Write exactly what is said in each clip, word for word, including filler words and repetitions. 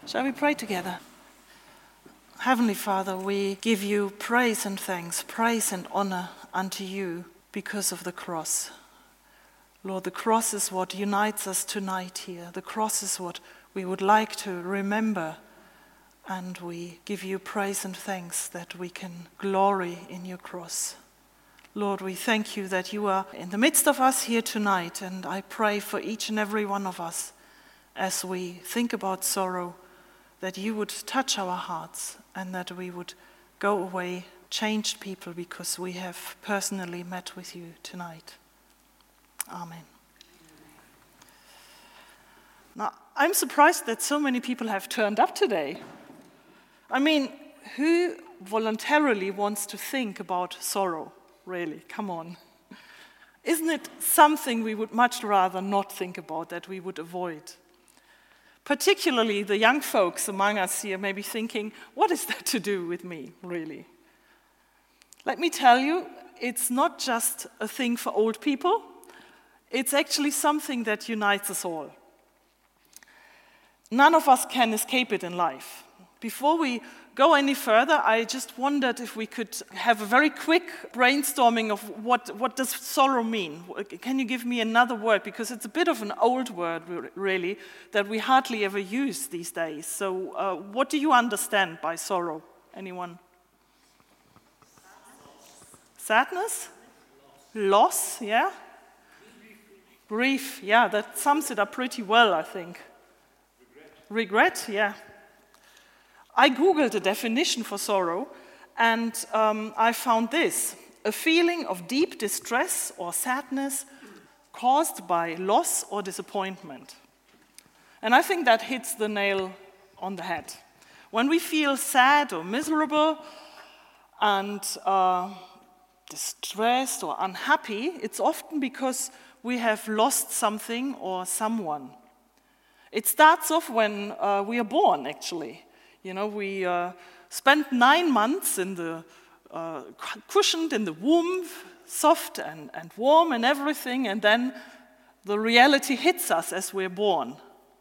Shall we pray together? Heavenly Father, we give you praise and thanks, praise and honor unto you because of the cross. Lord, the cross is what unites us tonight here. The cross is what we would like to remember. And we give you praise and thanks that we can glory in your cross. Lord, we thank you that you are in the midst of us here tonight. And I pray for each and every one of us as we think about sorrow, that you would touch our hearts and that we would go away changed people because we have personally met with you tonight. Amen. Now, I'm surprised that so many people have turned up today. I mean, who voluntarily wants to think about sorrow, really? Come on. Isn't it something we would much rather not think about, that we would avoid? Particularly the young folks among us here may be thinking, what is that to do with me, really? Let me tell you, it's not just a thing for old people. It's actually something that unites us all. None of us can escape it in life. Before we go any further, I just wondered if we could have a very quick brainstorming of what, what does sorrow mean? Can you give me another word? Because it's a bit of an old word, really, that we hardly ever use these days. So uh, what do you understand by sorrow? Anyone? Sadness? Loss, yeah? Grief, yeah, that sums it up pretty well, I think. Regret, Regret yeah. I Googled a definition for sorrow, and um, I found this: a feeling of deep distress or sadness caused by loss or disappointment. And I think that hits the nail on the head. When we feel sad or miserable and uh, distressed or unhappy, it's often because we have lost something or someone. It starts off when uh, we are born, actually. You know, we uh, spent nine months in the uh, cushioned in the womb, soft and, and warm and everything, and then the reality hits us as we're born.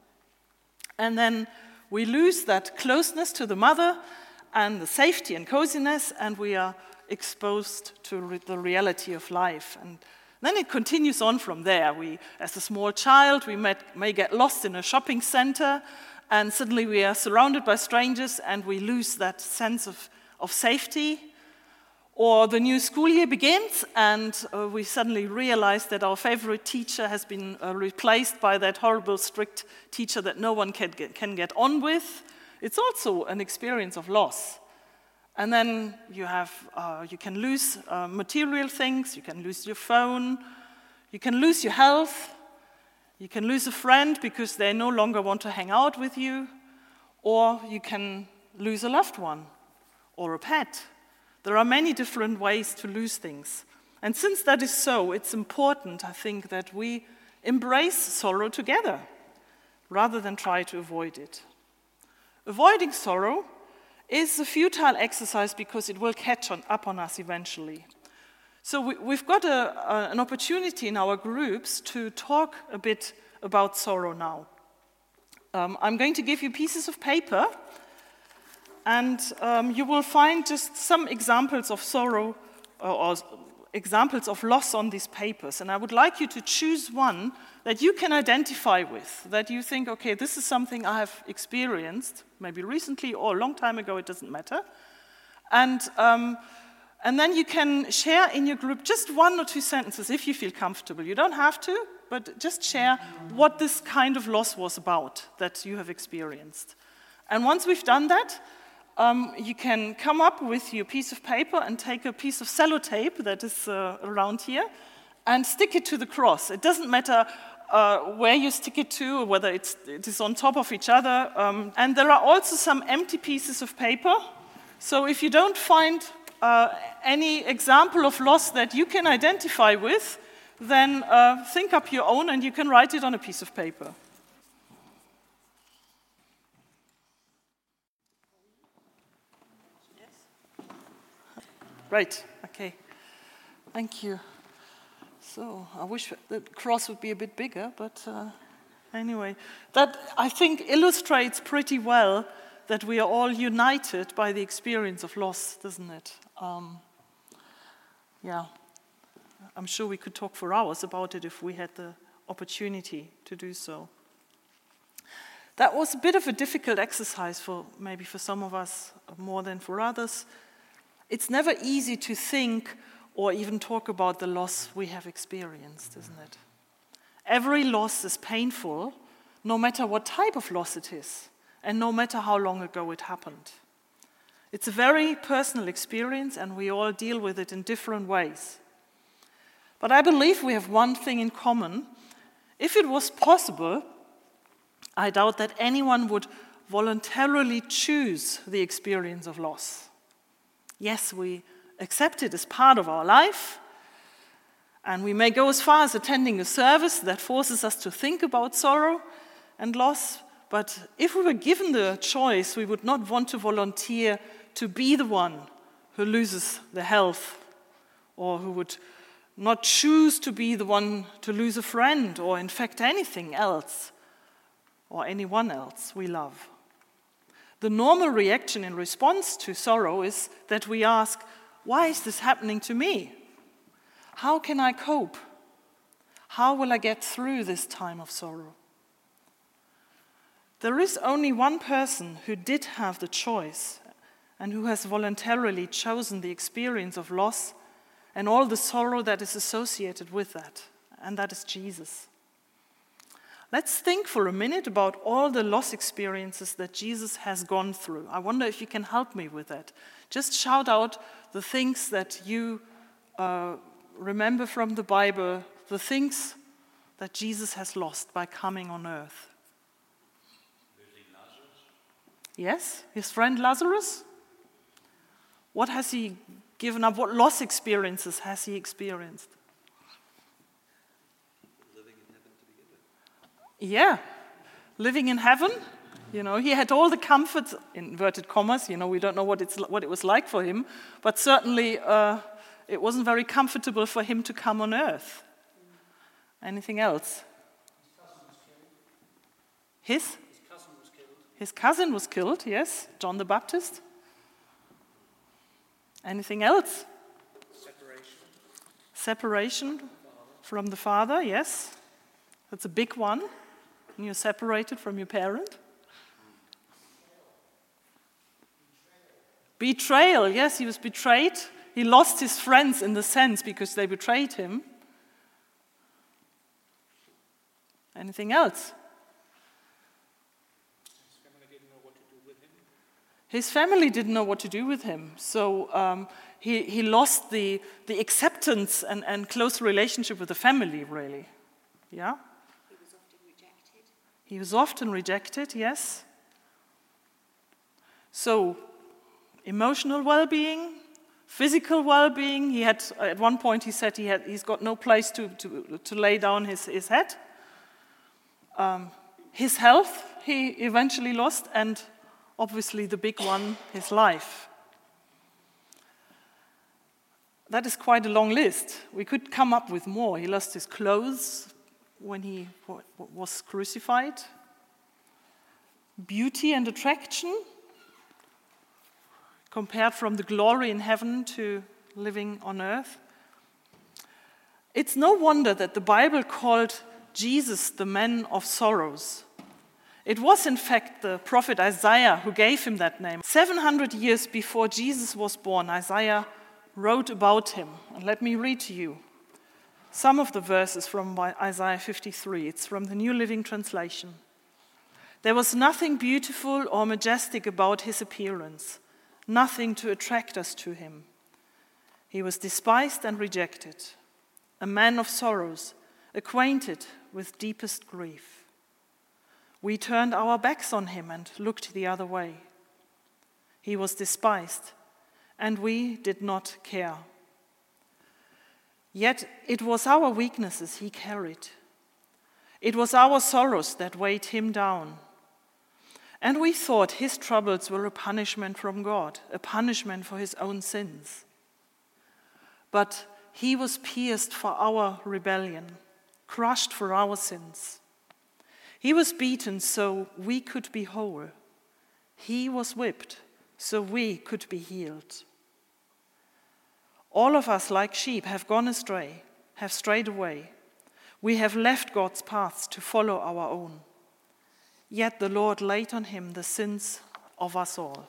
And then we lose that closeness to the mother and the safety and coziness, and we are exposed to re- the reality of life. And then it continues on from there. We, as a small child, we met, may get lost in a shopping center, and suddenly we are surrounded by strangers and we lose that sense of, of safety. Or the new school year begins and uh, we suddenly realize that our favorite teacher has been uh, replaced by that horrible, strict teacher that no one can get, can get on with. It's also an experience of loss. And then you have, uh, you can lose uh, material things, you can lose your phone, you can lose your health, you can lose a friend because they no longer want to hang out with you, or you can lose a loved one or a pet. There are many different ways to lose things. And since that is so, it's important, I think, that we embrace sorrow together rather than try to avoid it. Avoiding sorrow is a futile exercise because it will catch on, up on us eventually. So we, we've got a, a, an opportunity in our groups to talk a bit about sorrow now. Um, I'm going to give you pieces of paper, and um, you will find just some examples of sorrow or, or examples of loss on these papers. And I would like you to choose one that you can identify with, that you think, okay, this is something I have experienced, maybe recently or a long time ago, it doesn't matter. And um, And then you can share in your group just one or two sentences if you feel comfortable. You don't have to, but just share what this kind of loss was about that you have experienced. And once we've done that, um, you can come up with your piece of paper and take a piece of sellotape that is uh, around here and stick it to the cross. It doesn't matter uh, where you stick it to or whether it's, it is on top of each other. Um, and there are also some empty pieces of paper. So if you don't find Uh, any example of loss that you can identify with, then uh, think up your own and you can write it on a piece of paper. Yes? Right, okay. Thank you. So I wish the cross would be a bit bigger, but uh, Anyway, that I think illustrates pretty well that we are all united by the experience of loss, doesn't it? Um, yeah, I'm sure we could talk for hours about it if we had the opportunity to do so. That was a bit of a difficult exercise for maybe for some of us more than for others. It's never easy to think or even talk about the loss we have experienced, isn't it? Every loss is painful, no matter what type of loss it is, and no matter how long ago it happened. It's a very personal experience, and we all deal with it in different ways. But I believe we have one thing in common. If it was possible, I doubt that anyone would voluntarily choose the experience of loss. Yes, we accept it as part of our life, and we may go as far as attending a service that forces us to think about sorrow and loss, but if we were given the choice, we would not want to volunteer to be the one who loses the health, or who would not choose to be the one to lose a friend, or in fact anything else, or anyone else we love. The normal reaction in response to sorrow is that we ask, why is this happening to me? How can I cope? How will I get through this time of sorrow? There is only one person who did have the choice and who has voluntarily chosen the experience of loss and all the sorrow that is associated with that, and that is Jesus. Let's think for a minute about all the loss experiences that Jesus has gone through. I wonder if you can help me with that. Just shout out the things that you uh, remember from the Bible, the things that Jesus has lost by coming on earth. Yes, his friend Lazarus. What has he given up? What loss experiences has he experienced? Living in heaven to begin with. Yeah, living in heaven. You know, he had all the comforts, inverted commas. You know, we don't know what it's what it was like for him, but certainly uh, it wasn't very comfortable for him to come on earth. Anything else? His? His cousin was killed, yes, John the Baptist. Anything else? Separation. Separation from the father, yes. That's a big one. When you're separated from your parent. Betrayal, yes, he was betrayed. He lost his friends in the sense because they betrayed him. Anything else? His family didn't know what to do with him, so um, he, he lost the, the acceptance and, and close relationship with the family, really. Yeah? He was often rejected. He was often rejected, yes. So, emotional well-being, physical well-being. He had, at one point he said he had, he's got no place to, to, to lay down his, his head. Um, his health he eventually lost, and obviously the big one, his life. That is quite a long list. We could come up with more. He lost his clothes when he was crucified. Beauty and attraction, compared from the glory in heaven to living on earth. It's no wonder that the Bible called Jesus the man of sorrows. It was, in fact, the prophet Isaiah who gave him that name. seven hundred years before Jesus was born, Isaiah wrote about him. And let me read to you some of the verses from Isaiah fifty-three. It's from the New Living Translation. There was nothing beautiful or majestic about his appearance, nothing to attract us to him. He was despised and rejected, a man of sorrows, acquainted with deepest grief. We turned our backs on him and looked the other way. He was despised, and we did not care. Yet it was our weaknesses he carried. It was our sorrows that weighed him down. And we thought his troubles were a punishment from God, a punishment for his own sins. But he was pierced for our rebellion, crushed for our sins. He was beaten so we could be whole. He was whipped so we could be healed. All of us, like sheep, have gone astray, have strayed away. We have left God's paths to follow our own. Yet the Lord laid on him the sins of us all.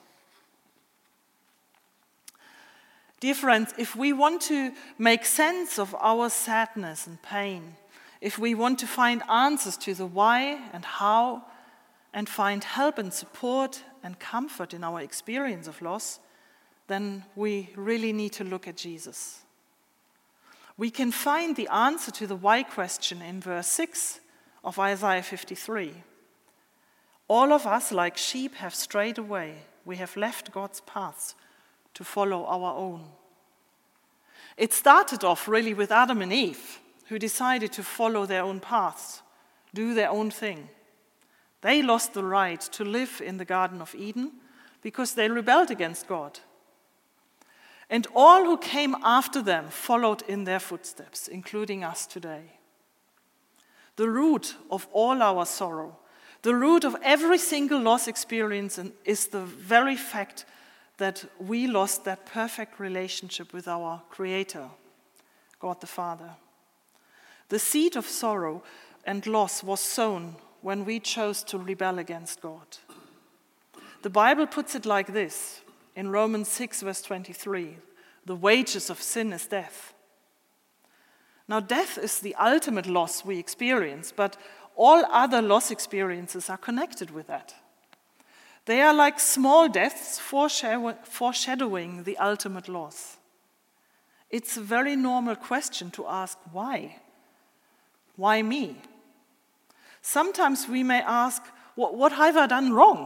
Dear friends, if we want to make sense of our sadness and pain, if we want to find answers to the why and how, and find help and support and comfort in our experience of loss, then we really need to look at Jesus. We can find the answer to the why question in verse six of Isaiah fifty-three. All of us, like sheep, have strayed away. We have left God's paths to follow our own. It started off really with Adam and Eve, who decided to follow their own paths, do their own thing. They lost the right to live in the Garden of Eden because they rebelled against God. And all who came after them followed in their footsteps, including us today. The root of all our sorrow, the root of every single loss experience is the very fact that we lost that perfect relationship with our Creator, God the Father. The seed of sorrow and loss was sown when we chose to rebel against God. The Bible puts it like this in Romans six, verse twenty-three, the wages of sin is death. Now, death is the ultimate loss we experience, but all other loss experiences are connected with that. They are like small deaths foreshadowing the ultimate loss. It's a very normal question to ask, why? Why me? Sometimes we may ask, what, what have I done wrong?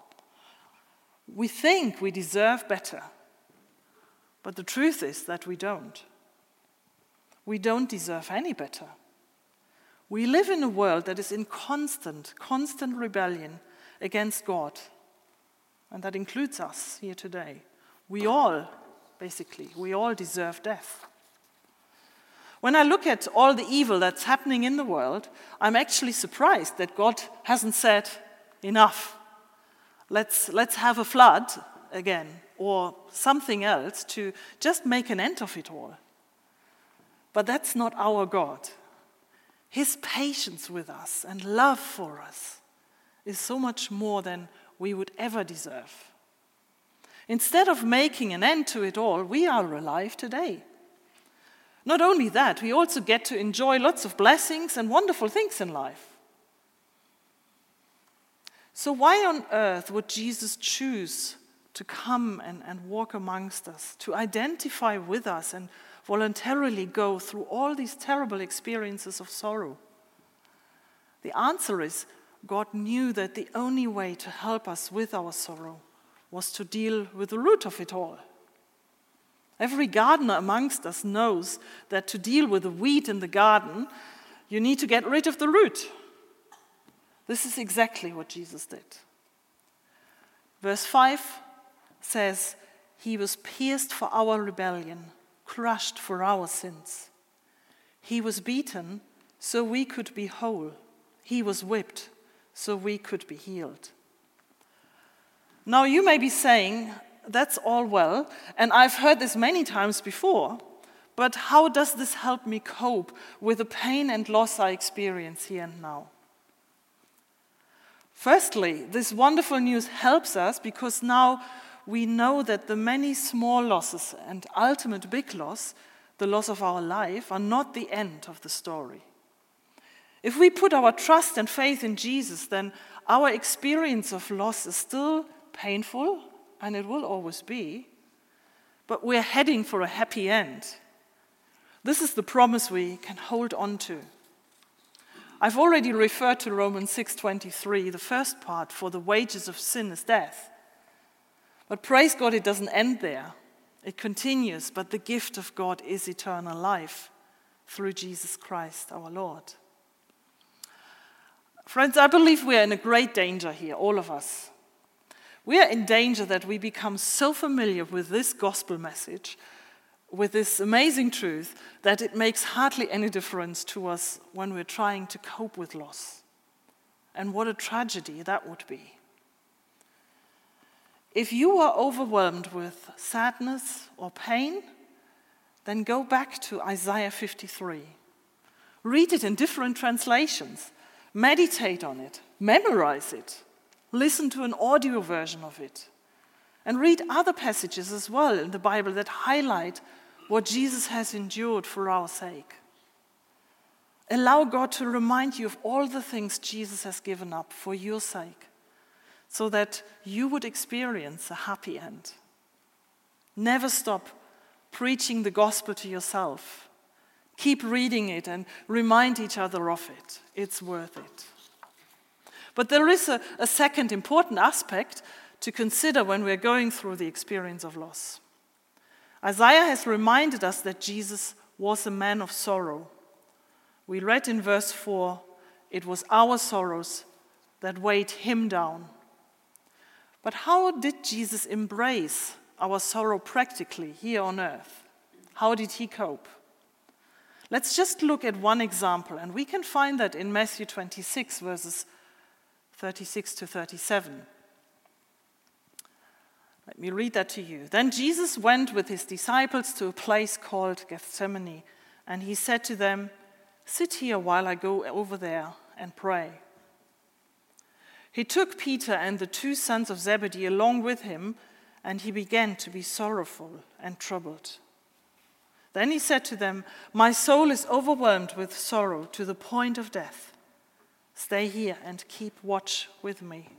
We think we deserve better, but the truth is that we don't. We don't deserve any better. We live in a world that is in constant, constant rebellion against God, and that includes us here today. We all, basically, we all deserve death. When I look at all the evil that's happening in the world, I'm actually surprised that God hasn't said, enough. Let's, let's have a flood again, or something else to just make an end of it all. But that's not our God. His patience with us and love for us is so much more than we would ever deserve. Instead of making an end to it all, we are alive today. Not only that, we also get to enjoy lots of blessings and wonderful things in life. So why on earth would Jesus choose to come and, and walk amongst us, to identify with us and voluntarily go through all these terrible experiences of sorrow? The answer is God knew that the only way to help us with our sorrow was to deal with the root of it all. Every gardener amongst us knows that to deal with the weed in the garden, you need to get rid of the root. This is exactly what Jesus did. Verse five says, he was pierced for our rebellion, crushed for our sins. He was beaten so we could be whole. He was whipped so we could be healed. Now you may be saying, that's all well, and I've heard this many times before, but how does this help me cope with the pain and loss I experience here and now? Firstly, this wonderful news helps us because now we know that the many small losses and ultimate big loss, the loss of our life, are not the end of the story. If we put our trust and faith in Jesus, then our experience of loss is still painful, and it will always be, but we're heading for a happy end. This is the promise we can hold on to. I've already referred to Romans six twenty-three, the first part, for the wages of sin is death. But praise God, it doesn't end there. It continues, but the gift of God is eternal life through Jesus Christ our Lord. Friends, I believe we are in a great danger here, all of us. We are in danger that we become so familiar with this gospel message, with this amazing truth, that it makes hardly any difference to us when we're trying to cope with loss. and what a tragedy that would be. If you are overwhelmed with sadness or pain, then go back to Isaiah fifty-three. Read it in different translations. Meditate on it. Memorize it. Listen to an audio version of it. And read other passages as well in the Bible that highlight what Jesus has endured for our sake. Allow God to remind you of all the things Jesus has given up for your sake, so that you would experience a happy end. Never stop preaching the gospel to yourself. Keep reading it and remind each other of it. It's worth it. But there is a, a second important aspect to consider when we're going through the experience of loss. Isaiah has reminded us that Jesus was a man of sorrow. We read in verse four, it was our sorrows that weighed him down. But how did Jesus embrace our sorrow practically here on earth? How did he cope? Let's just look at one example, and we can find that in Matthew twenty-six, verses thirty-six to thirty-seven. Let me read that to you. Then Jesus went with his disciples to a place called Gethsemane, and he said to them, "Sit here while I go over there and pray." He took Peter and the two sons of Zebedee along with him, and he began to be sorrowful and troubled. Then he said to them, "My soul is overwhelmed with sorrow to the point of death. Stay here and keep watch with me."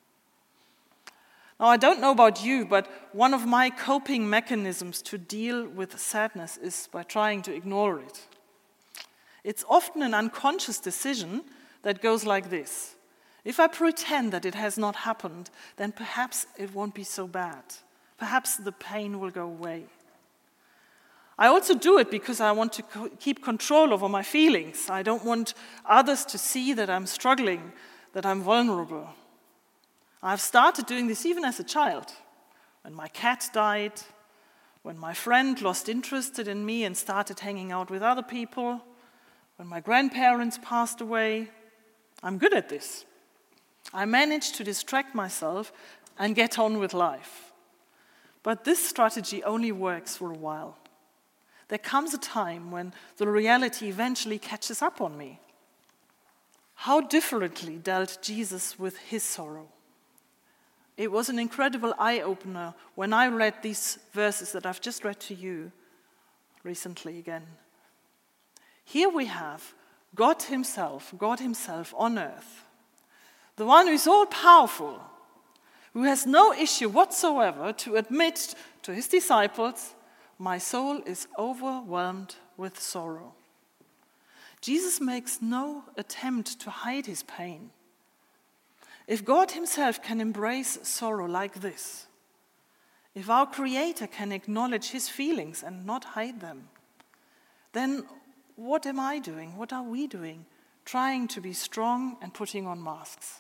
Now, I don't know about you, but one of my coping mechanisms to deal with sadness is by trying to ignore it. It's often an unconscious decision that goes like this. If I pretend that it has not happened, then perhaps it won't be so bad. Perhaps the pain will go away. I also do it because I want to co- keep control over my feelings. I don't want others to see that I'm struggling, that I'm vulnerable. I've started doing this even as a child. When my cat died, when my friend lost interest in me and started hanging out with other people, when my grandparents passed away. I'm good at this. I manage to distract myself and get on with life. But this strategy only works for a while. There comes a time when the reality eventually catches up on me. How differently dealt Jesus with his sorrow? It was an incredible eye-opener when I read these verses that I've just read to you recently again. Here we have God himself, God himself on earth, the one who is all-powerful, who has no issue whatsoever to admit to his disciples, "My soul is overwhelmed with sorrow." Jesus makes no attempt to hide his pain. If God himself can embrace sorrow like this, if our Creator can acknowledge his feelings and not hide them, then what am I doing? What are we doing? Trying to be strong and putting on masks.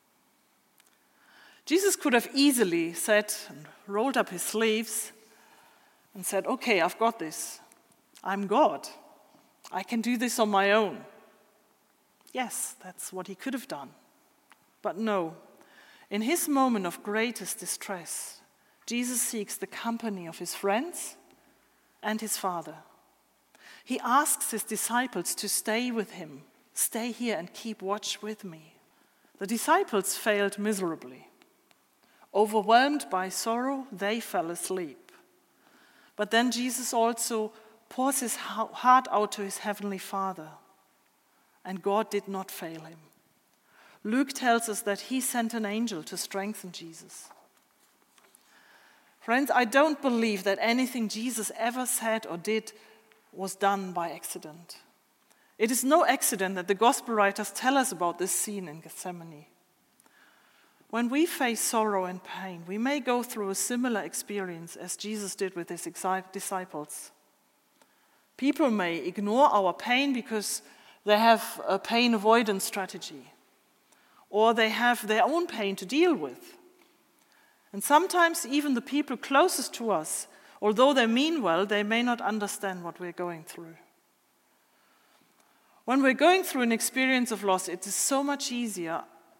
Jesus could have easily said and rolled up his sleeves and said, "Okay, I've got this. I'm God. I can do this on my own." Yes, that's what he could have done. But no, in his moment of greatest distress, Jesus seeks the company of his friends and his Father. He asks his disciples to stay with him. "Stay here and keep watch with me." The disciples failed miserably. Overwhelmed by sorrow, they fell asleep. But then Jesus also pours his heart out to his heavenly Father, and God did not fail him. Luke tells us that he sent an angel to strengthen Jesus. Friends, I don't believe that anything Jesus ever said or did was done by accident. It is no accident that the gospel writers tell us about this scene in Gethsemane. When we face sorrow and pain, we may go through a similar experience as Jesus did with his disciples. People may ignore our pain because they have a pain avoidance strategy, or they have their own pain to deal with. And sometimes even the people closest to us, although they mean well, they may not understand what we're going through. When we're going through an experience of loss, it is so much easier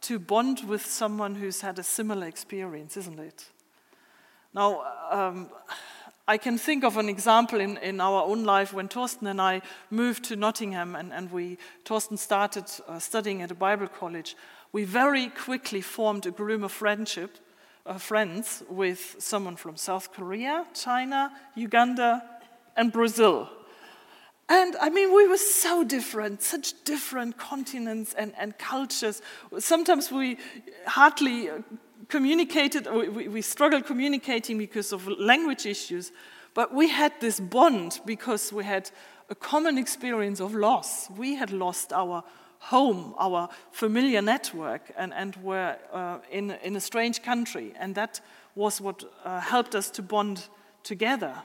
to bond with someone who's had a similar experience, isn't it? Now, um, I can think of an example in, in our own life when Torsten and I moved to Nottingham and, and we, Torsten started uh, studying at a Bible college. We very quickly formed a group of friendship, uh, friends with someone from South Korea, China, Uganda, and Brazil. And I mean, we were so different, such different continents and, and cultures. Sometimes we hardly communicated, we, we struggled communicating because of language issues, but we had this bond because we had a common experience of loss. We had lost our home, our familiar network, and, and were uh, in, in a strange country, and that was what uh, helped us to bond together.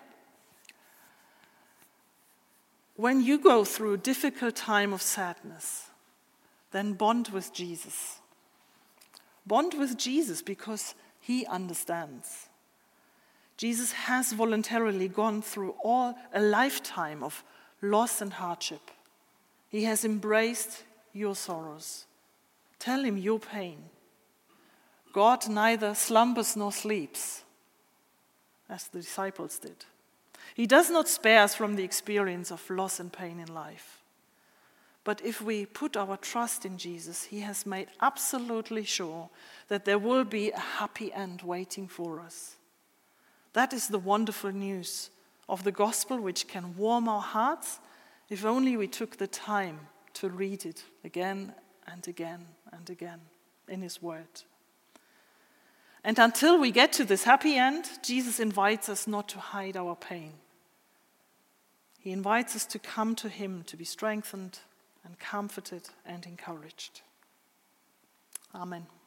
When you go through a difficult time of sadness, then bond with Jesus. Bond with Jesus because he understands. Jesus has voluntarily gone through all a lifetime of loss and hardship. He has embraced your sorrows. Tell him your pain. God neither slumbers nor sleeps, as the disciples did. He does not spare us from the experience of loss and pain in life. But if we put our trust in Jesus, he has made absolutely sure that there will be a happy end waiting for us. That is the wonderful news of the gospel, which can warm our hearts if only we took the time to read it again and again and again in his word. And until we get to this happy end, Jesus invites us not to hide our pain. He invites us to come to him to be strengthened and comforted and encouraged. Amen.